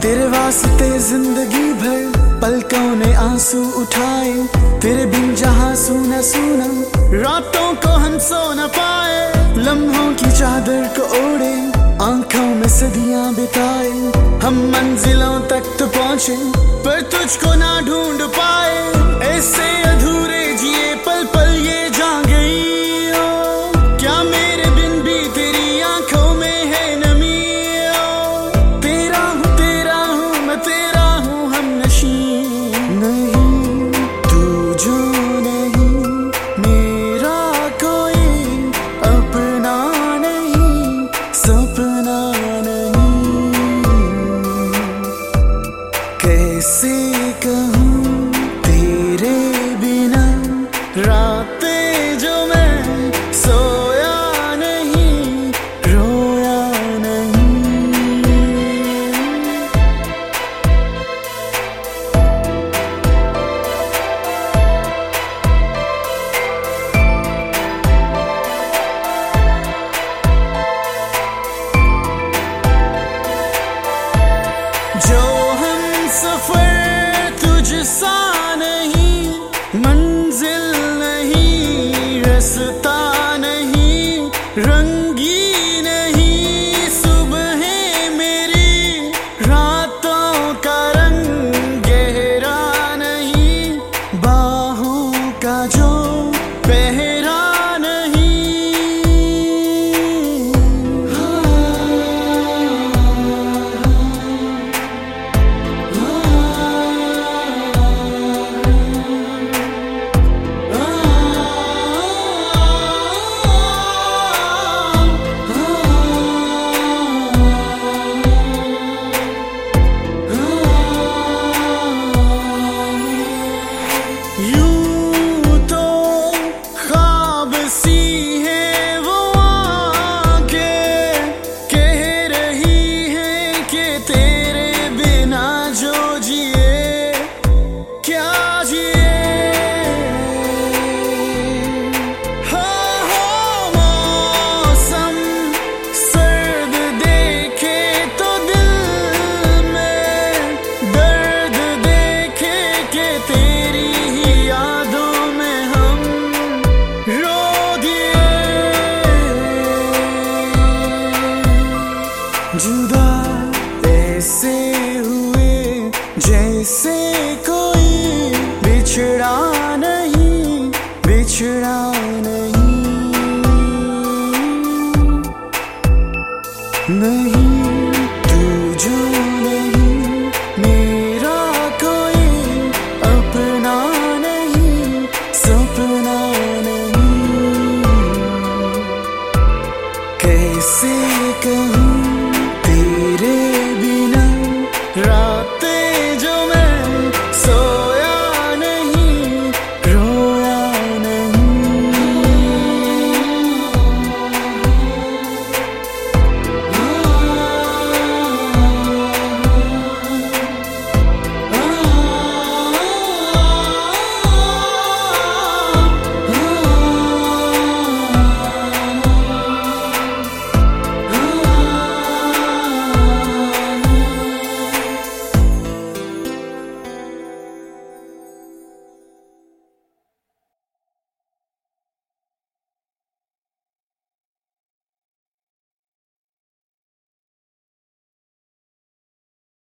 तेरे वास्ते जिंदगी भर पलकों ने आंसू उठाए, तेरे बिन जहां सूना सूना रातों को हम सो न पाए। लम्हों की चादर को ओढ़े आंखों में सदियां बिताए, हम मंजिलों तक तो पहुंचे पर तुझको ना ढूंढ पाए। ऐसे अधूरे जिए पल पल ये जा गई हो, क्या मेरे बिन भी तेरी आंखों में है नमी हो। तेरा हूँ मैं तेरा हूँ हम नशी नहीं, तू जो नहीं मेरा कोई अपना नहीं, सपना नहीं। कैसे कहूँ तेरे बिना रातें जो मैं सोया नहीं, रोया नहीं। जो हम सफर तुझसा नहीं, मंजिल नहीं, रास्ता नहीं, रंगी नहीं सुबह मेरी, रातों का रंग गहरा नहीं, बाहों का जो पहरा नहीं। यूं तो ख्वाब सी है वो आंखें, कह रही है कि तेरे बिना जो जिए क्या जिए। हो मौसम सर्द देखे तो दिल में दर्द देखे कि तेरी ही यादों में हम रो दिए। जुदा ऐसे हुए जैसे कोई बिछड़ा नहीं, बिछड़ा नहीं। नहीं तू जो नहीं मेरा कोई अपना नहीं, सपना नहीं। कैसे कहूँ तेरे